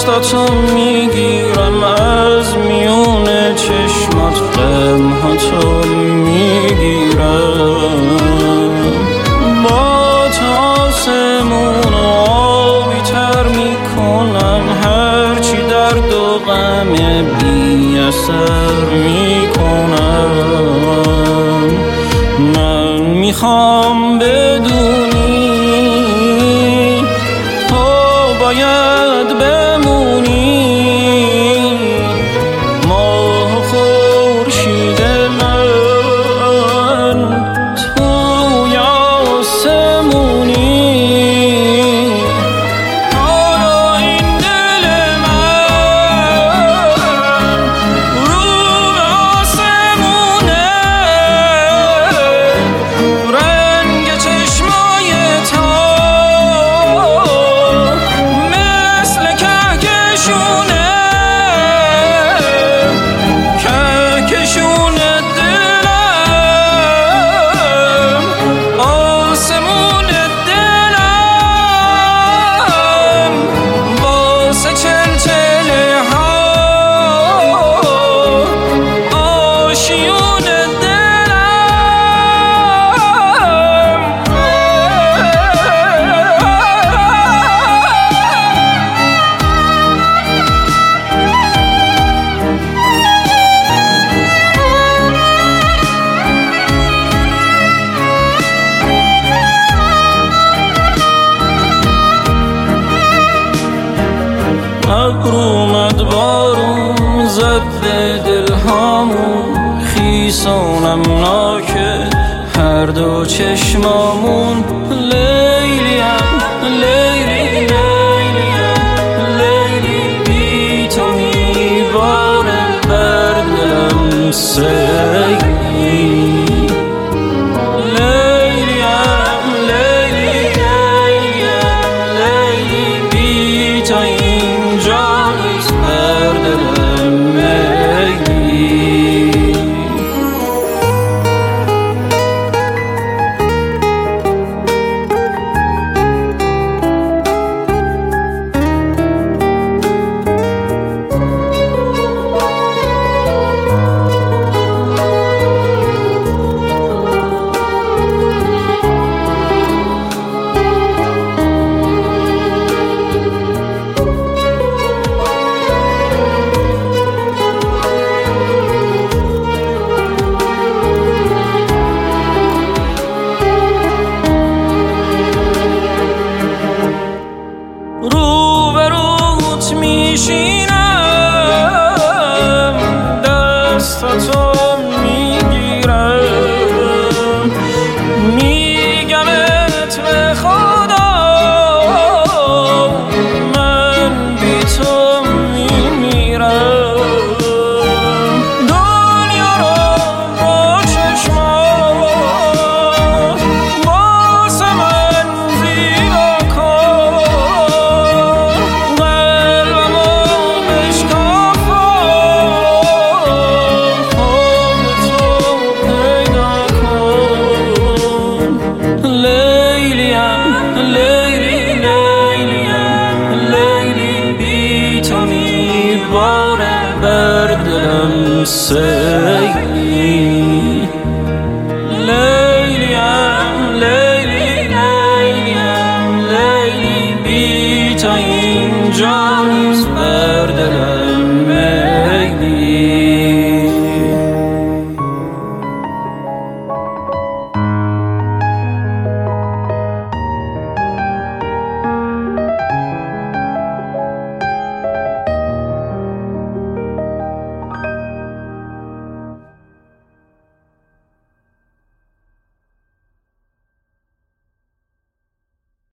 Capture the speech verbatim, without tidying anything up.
دستاتو میگیرم، از میون چشمات غمهاتو میگیرم، با تو آسمون آبی تر میکنم، هرچی درد و غم بی اثر میکنم. من میخوام بدونی تو باید بمونی، ماه و خورشید من توی آسمونی. حالا این دل من رو به آسمونه، رنگ چشمای تا مثل کهکشونه، کهکشون دلم، آسمون دلم، واسه چلچله ها آشیون ابر اومد بارون زد به دلهامون، خیسانم ناکه هر دو چشمامون. لیلیم لیلی لیلیم لیلی، بی تو میباره بر دلم سیلی. لیلیم لیلی لیلیم لیلی، بی تو اینجا نیست بر دلم میلی. روبروت میشینم، دستاتو میگیرم، میگمت به خدا من بی تو میمیرم. دنیا رو با چشمات واسه من زیبا کن، لیلیم لیلی لیلیم لیلی، بی تو میباره بر دلم سر.